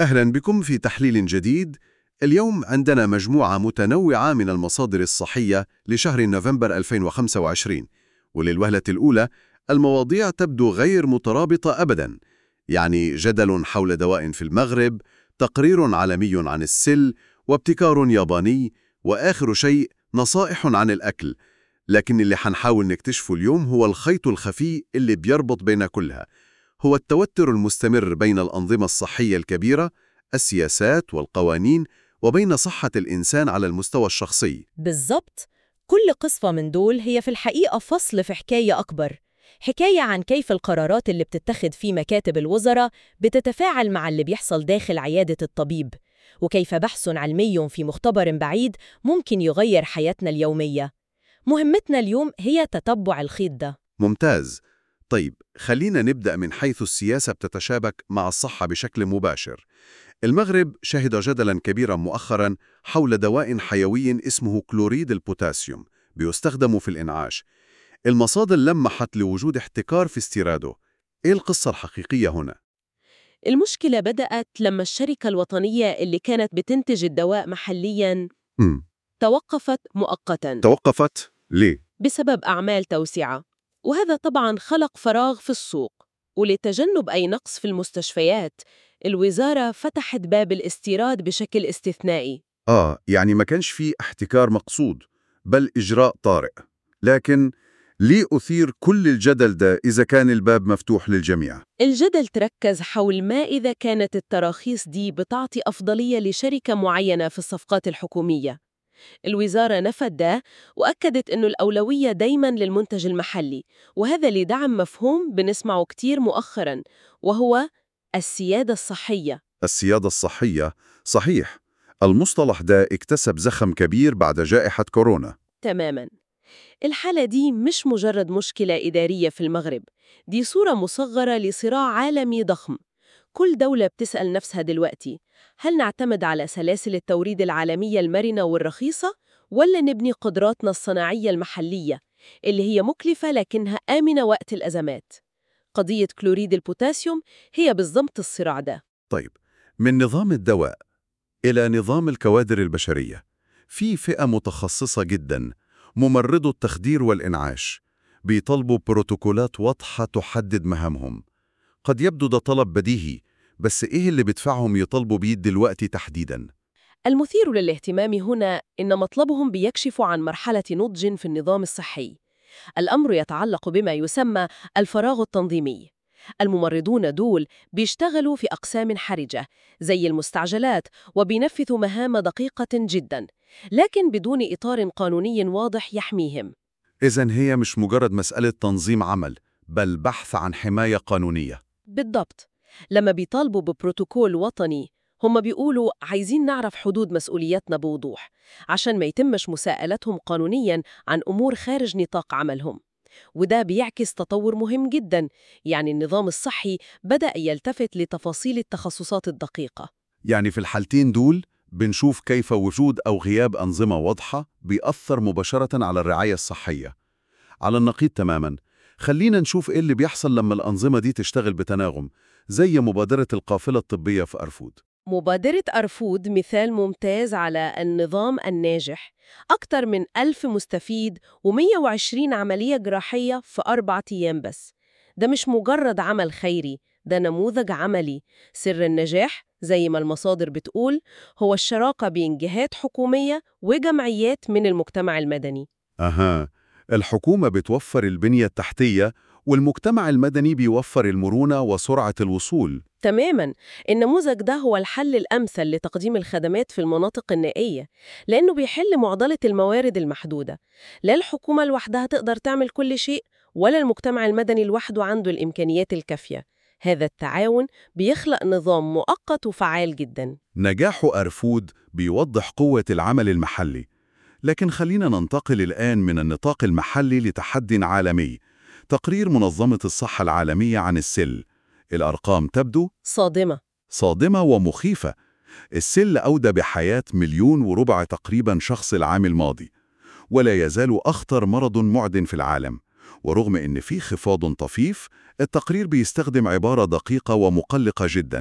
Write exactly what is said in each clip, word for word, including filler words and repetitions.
أهلا بكم في تحليل جديد. اليوم عندنا مجموعة متنوعة من المصادر الصحية لشهر نوفمبر ألفين وخمسة وعشرين، وللوهلة الأولى المواضيع تبدو غير مترابطة أبدا. يعني جدل حول دواء في المغرب، تقرير عالمي عن السل، وابتكار ياباني، وآخر شيء نصائح عن الأكل. لكن اللي حنحاول نكتشفه اليوم هو الخيط الخفي اللي بيربط بين كلها، هو التوتر المستمر بين الأنظمة الصحية الكبيرة، السياسات والقوانين، وبين صحة الإنسان على المستوى الشخصي. بالضبط. كل قصة من دول هي في الحقيقة فصل في حكاية أكبر، حكاية عن كيف القرارات اللي بتتخذ في مكاتب الوزراء بتتفاعل مع اللي بيحصل داخل عيادة الطبيب، وكيف بحث علمي في مختبر بعيد ممكن يغير حياتنا اليومية. مهمتنا اليوم هي تتبع الخيط ده. ممتاز. طيب، خلينا نبدأ من حيث السياسة بتتشابك مع الصحة بشكل مباشر. المغرب شهد جدلاً كبيراً مؤخراً حول دواء حيوي اسمه كلوريد البوتاسيوم، بيستخدم في الإنعاش. المصادر لمحت لوجود احتكار في استيراده. إيه القصة الحقيقية هنا؟ المشكلة بدأت لما الشركة الوطنية اللي كانت بتنتج الدواء محلياً مم. توقفت مؤقتاً توقفت؟ ليه؟ بسبب أعمال توسعة، وهذا طبعاً خلق فراغ في السوق. ولتجنب أي نقص في المستشفيات، الوزارة فتحت باب الاستيراد بشكل استثنائي. آه، يعني ما كانش فيه احتكار مقصود، بل إجراء طارئ. لكن ليه أثير كل الجدل ده إذا كان الباب مفتوح للجميع؟ الجدل تركز حول ما إذا كانت التراخيص دي بتعطي أفضلية لشركة معينة في الصفقات الحكومية. الوزارة نفت ده وأكدت أنه الأولوية دايماً للمنتج المحلي، وهذا لدعم مفهوم بنسمعه كتير مؤخراً، وهو السيادة الصحية. السيادة الصحية، صحيح. المصطلح ده اكتسب زخم كبير بعد جائحة كورونا. تماماً. الحالة دي مش مجرد مشكلة إدارية في المغرب، دي صورة مصغرة لصراع عالمي ضخم. كل دولة بتسأل نفسها دلوقتي، هل نعتمد على سلاسل التوريد العالمية المرنة والرخيصة، ولا نبني قدراتنا الصناعية المحلية اللي هي مكلفة لكنها آمنة وقت الأزمات؟ قضية كلوريد البوتاسيوم هي بالضبط الصراع ده. طيب، من نظام الدواء إلى نظام الكوادر البشرية، في فئة متخصصة جدا، ممرضو التخدير والإنعاش، بيطلبوا بروتوكولات واضحة تحدد مهامهم. قد يبدو ده طلب بديهي، بس إيه اللي بدفعهم يطلبوا بيه دلوقتي تحديداً؟ المثير للاهتمام هنا إن مطلبهم بيكشف عن مرحلة نضج في النظام الصحي. الأمر يتعلق بما يسمى الفراغ التنظيمي. الممرضون دول بيشتغلوا في أقسام حرجة زي المستعجلات، وبينفذوا مهام دقيقة جدا، لكن بدون إطار قانوني واضح يحميهم. إذن هي مش مجرد مسألة تنظيم عمل، بل بحث عن حماية قانونية. بالضبط. لما بيطالبوا ببروتوكول وطني، هم بيقولوا عايزين نعرف حدود مسؤولياتنا بوضوح، عشان ما يتمش مساءلتهم قانونياً عن أمور خارج نطاق عملهم. وده بيعكس تطور مهم جداً، يعني النظام الصحي بدأ يلتفت لتفاصيل التخصصات الدقيقة. يعني في الحالتين دول بنشوف كيف وجود أو غياب أنظمة واضحة بيأثر مباشرة على الرعاية الصحية. على النقيض تماماً، خلينا نشوف إيه اللي بيحصل لما الأنظمة دي تشتغل بتناغم، زي مبادرة القافلة الطبية في أرفود. مبادرة أرفود مثال ممتاز على النظام الناجح. أكثر من ألف مستفيد ومئة وعشرين عملية جراحية في أربعة أيام بس. ده مش مجرد عمل خيري، ده نموذج عملي. سر النجاح زي ما المصادر بتقول هو الشراكة بين جهات حكومية وجمعيات من المجتمع المدني. أها، الحكومة بتوفر البنية التحتية، والمجتمع المدني بيوفر المرونة وسرعة الوصول. تماماً. النموذج ده هو الحل الأمثل لتقديم الخدمات في المناطق النائية، لأنه بيحل معضلة الموارد المحدودة. لا الحكومة لوحدها تقدر تعمل كل شيء، ولا المجتمع المدني لوحده عنده الإمكانيات الكافية. هذا التعاون بيخلق نظام مؤقت وفعال جداً. نجاح أرفود بيوضح قوة العمل المحلي. لكن خلينا ننتقل الآن من النطاق المحلي لتحدي عالمي. تقرير منظمة الصحة العالمية عن السل. الأرقام تبدو صادمة. صادمة ومخيفة. السل أودى بحياة مليون وربع تقريبا شخص العام الماضي، ولا يزال أخطر مرض معدٍ في العالم. ورغم أن في خفاض طفيف، التقرير بيستخدم عبارة دقيقة ومقلقة جدا: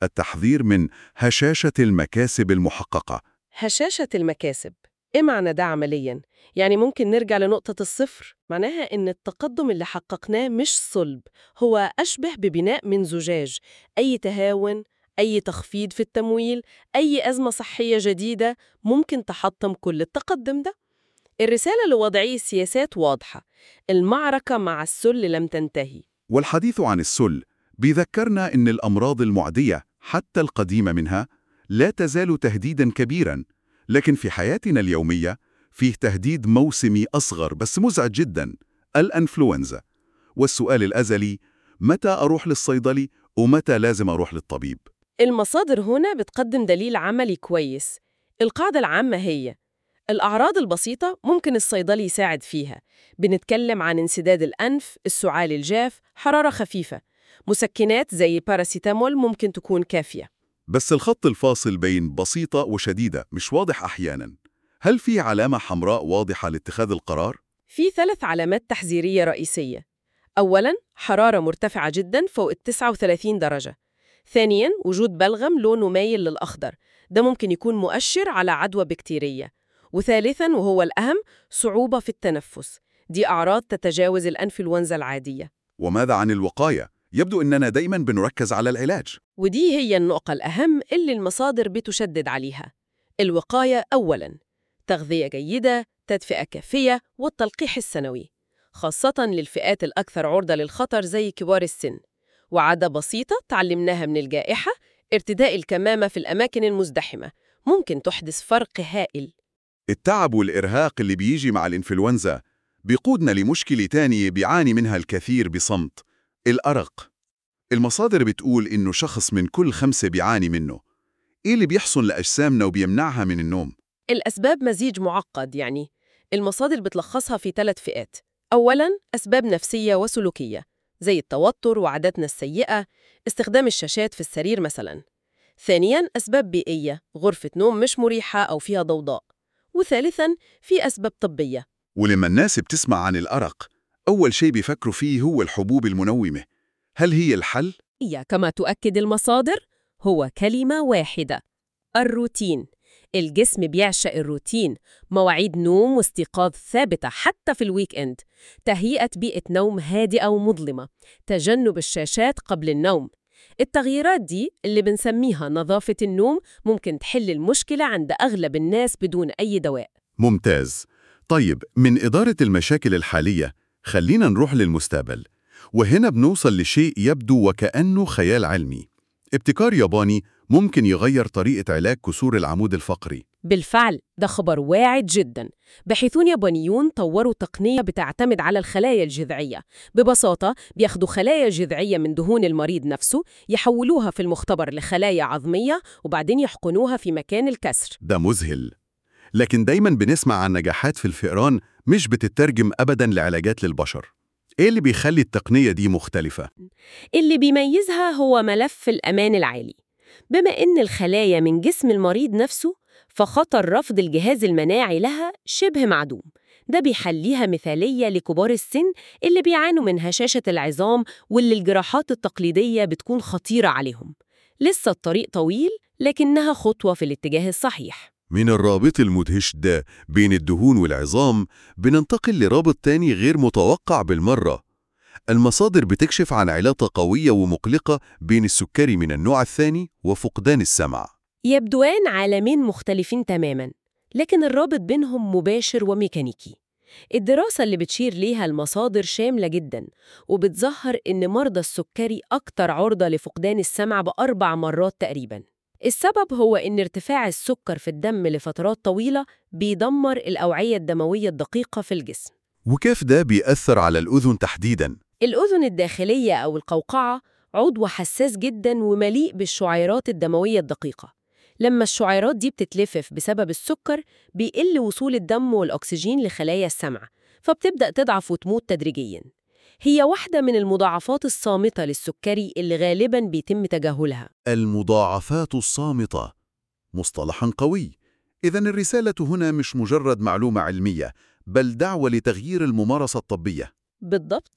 التحذير من هشاشة المكاسب المحققة. هشاشة المكاسب، إيه معنى ده عملياً؟ يعني ممكن نرجع لنقطة الصفر، معناها إن التقدم اللي حققناه مش صلب، هو أشبه ببناء من زجاج. أي تهاون، أي تخفيض في التمويل، أي أزمة صحية جديدة ممكن تحطم كل التقدم ده. الرسالة لوضعي السياسات واضحة، المعركة مع السل لم تنتهي. والحديث عن السل بيذكرنا إن الأمراض المعدية حتى القديمة منها لا تزال تهديداً كبيراً، لكن في حياتنا اليومية فيه تهديد موسمي أصغر بس مزعج جداً، الأنفلونزا. والسؤال الأزلي، متى أروح للصيدلي ومتى لازم أروح للطبيب؟ المصادر هنا بتقدم دليل عملي كويس. القاعدة العامة هي الأعراض البسيطة ممكن الصيدلي يساعد فيها. بنتكلم عن انسداد الأنف، السعال الجاف، حرارة خفيفة. مسكنات زي باراسيتامول ممكن تكون كافية. بس الخط الفاصل بين بسيطة وشديدة مش واضح أحياناً. هل في علامة حمراء واضحة لاتخاذ القرار؟ في ثلاث علامات تحذيرية رئيسية. أولاً، حرارة مرتفعة جداً فوق التسعة وثلاثين درجة. ثانياً، وجود بلغم لونه مايل للأخضر، ده ممكن يكون مؤشر على عدوى بكتيرية. وثالثاً وهو الأهم، صعوبة في التنفس، دي أعراض تتجاوز الأنفلونزا العادية. وماذا عن الوقاية؟ يبدو أننا دايماً بنركز على العلاج. ودي هي النقطة الأهم اللي المصادر بتشدد عليها. الوقاية أولاً، تغذية جيدة، تدفئة كافية، والتلقيح السنوي، خاصة للفئات الأكثر عرضة للخطر زي كبار السن. وعادة بسيطة تعلمناها من الجائحة، ارتداء الكمامة في الأماكن المزدحمة، ممكن تحدث فرق هائل. التعب والإرهاق اللي بيجي مع الإنفلونزا بيقودنا لمشكلة تانية بيعاني منها الكثير بصمت، الأرق. المصادر بتقول إنه شخص من كل خمسة بيعاني منه. إيه اللي بيحصل لأجسامنا وبيمنعها من النوم؟ الأسباب مزيج معقد، يعني المصادر بتلخصها في ثلاث فئات. أولاً، أسباب نفسية وسلوكية زي التوتر وعاداتنا السيئة، استخدام الشاشات في السرير مثلاً. ثانياً، أسباب بيئية، غرفة نوم مش مريحة أو فيها ضوضاء. وثالثاً، في أسباب طبية. ولما الناس بتسمع عن الأرق، أول شيء بيفكروا فيه هو الحبوب المنومة. هل هي الحل؟ هي كما تؤكد المصادر هو كلمة واحدة: الروتين. الجسم بيعشق الروتين، مواعيد نوم واستيقاظ ثابتة حتى في الويك إند، تهيئة بيئة نوم هادئة ومظلمة، تجنب الشاشات قبل النوم. التغييرات دي اللي بنسميها نظافة النوم ممكن تحل المشكلة عند أغلب الناس بدون أي دواء. ممتاز. طيب، من إدارة المشاكل الحالية خلينا نروح للمستقبل، وهنا بنوصل لشيء يبدو وكأنه خيال علمي. ابتكار ياباني ممكن يغير طريقة علاج كسور العمود الفقري. بالفعل، ده خبر واعد جدا. باحثون يابانيون طوروا تقنية بتعتمد على الخلايا الجذعية. ببساطة بياخدوا خلايا جذعية من دهون المريض نفسه، يحولوها في المختبر لخلايا عظمية، وبعدين يحقنوها في مكان الكسر. ده مذهل. لكن دايما بنسمع عن نجاحات في الفئران مش بتترجم أبدا لعلاجات للبشر. إيه اللي بيخلي التقنية دي مختلفة؟ اللي بيميزها هو ملف الأمان العالي. بما إن الخلايا من جسم المريض نفسه، فخطر رفض الجهاز المناعي لها شبه معدوم. ده بيخليها مثالية لكبار السن اللي بيعانوا من هشاشة العظام، واللي الجراحات التقليدية بتكون خطيرة عليهم. لسه الطريق طويل، لكنها خطوة في الاتجاه الصحيح. من الرابط المدهش ده بين الدهون والعظام بننتقل لرابط تاني غير متوقع بالمرة. المصادر بتكشف عن علاقة قوية ومقلقة بين السكري من النوع الثاني وفقدان السمع. يبدوان عالمين مختلفين تماماً، لكن الرابط بينهم مباشر وميكانيكي. الدراسة اللي بتشير ليها المصادر شاملة جداً، وبتظهر إن مرضى السكري أكتر عرضة لفقدان السمع بأربع مرات تقريباً. السبب هو إن ارتفاع السكر في الدم لفترات طويلة بيدمر الأوعية الدموية الدقيقة في الجسم. وكيف ده بيأثر على الأذن تحديداً؟ الأذن الداخلية أو القوقعة عضو حساس جداً ومليء بالشعيرات الدموية الدقيقة. لما الشعيرات دي بتتلفف بسبب السكر، بيقل وصول الدم والأكسجين لخلايا السمع، فبتبدأ تضعف وتموت تدريجياً. هي واحدة من المضاعفات الصامتة للسكري اللي غالباً بيتم تجاهلها. المضاعفات الصامتة، مصطلح قوي. إذن الرسالة هنا مش مجرد معلومة علمية، بل دعوة لتغيير الممارسة الطبية. بالضبط.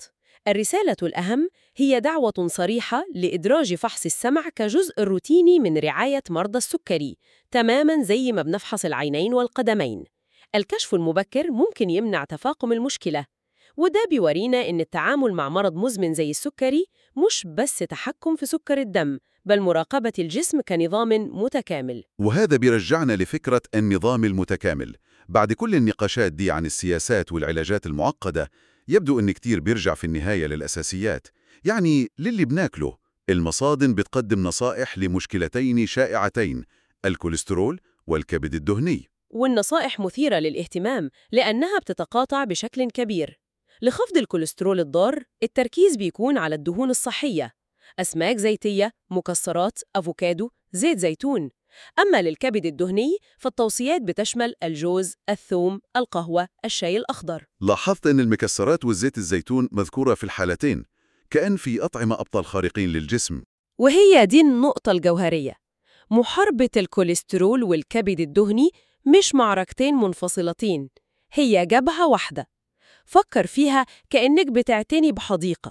الرسالة الأهم هي دعوة صريحة لإدراج فحص السمع كجزء روتيني من رعاية مرضى السكري، تماماً زي ما بنفحص العينين والقدمين. الكشف المبكر ممكن يمنع تفاقم المشكلة، وده بيورينا إن التعامل مع مرض مزمن زي السكري مش بس تحكم في سكر الدم، بل مراقبة الجسم كنظام متكامل. وهذا بيرجعنا لفكرة النظام المتكامل. بعد كل النقاشات دي عن السياسات والعلاجات المعقدة، يبدو أن كتير بيرجع في النهاية للأساسيات، يعني للي بناكله. المصادن بتقدم نصائح لمشكلتين شائعتين: الكوليسترول والكبد الدهني. والنصائح مثيرة للاهتمام لأنها بتتقاطع بشكل كبير. لخفض الكوليسترول الضار، التركيز بيكون على الدهون الصحية: أسماك زيتية، مكسرات، أفوكادو، زيت زيتون. أما للكبد الدهني فالتوصيات بتشمل الجوز، الثوم، القهوة، الشاي الأخضر. لاحظت أن المكسرات والزيت الزيتون مذكورة في الحالتين، كأن في أطعمة أبطال خارقين للجسم. وهي دي النقطة الجوهرية. محاربة الكوليسترول والكبد الدهني مش معركتين منفصلتين، هي جبهة واحدة. فكر فيها كأنك بتعتني بحديقة.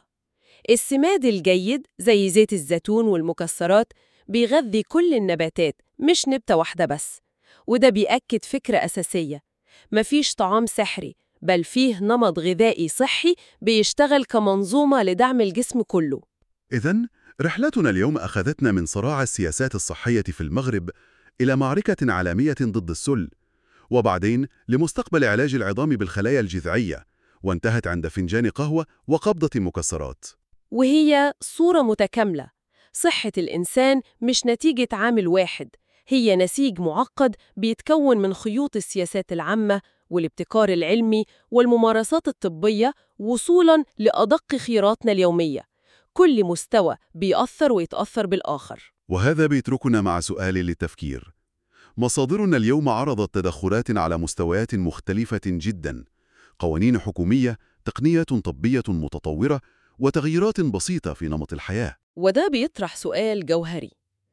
السماد الجيد زي زيت الزيتون والمكسرات بيغذي كل النباتات، مش نبتة واحدة بس. وده بيأكد فكرة أساسية: مفيش طعام سحري، بل فيه نمط غذائي صحي بيشتغل كمنظومة لدعم الجسم كله. إذن رحلتنا اليوم أخذتنا من صراع السياسات الصحية في المغرب إلى معركة عالمية ضد السل، وبعدين لمستقبل علاج العظام بالخلايا الجذعية، وانتهت عند فنجان قهوة وقبضة مكسرات. وهي صورة متكاملة. صحة الإنسان مش نتيجة عامل واحد، هي نسيج معقد بيتكون من خيوط السياسات العامة والابتكار العلمي والممارسات الطبية وصولاً لأدق خياراتنا اليومية. كل مستوى بيأثر ويتأثر بالآخر. وهذا بيتركنا مع سؤال للتفكير. مصادرنا اليوم عرضت تدخلات على مستويات مختلفة جداً: قوانين حكومية، تقنية طبية متطورة، وتغييرات بسيطة في نمط الحياة. وده بيطرح سؤال جوهري: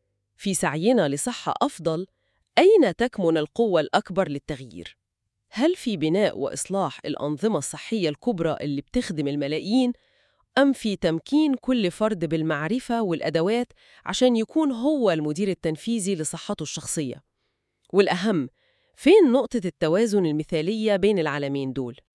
في سعينا لصحة أفضل، أين تكمن القوة الأكبر للتغيير؟ هل في بناء وإصلاح الأنظمة الصحية الكبرى اللي بتخدم الملايين، أم في تمكين كل فرد بالمعرفة والأدوات عشان يكون هو المدير التنفيذي لصحته الشخصية؟ والأهم، فين نقطة التوازن المثالية بين العالمين دول؟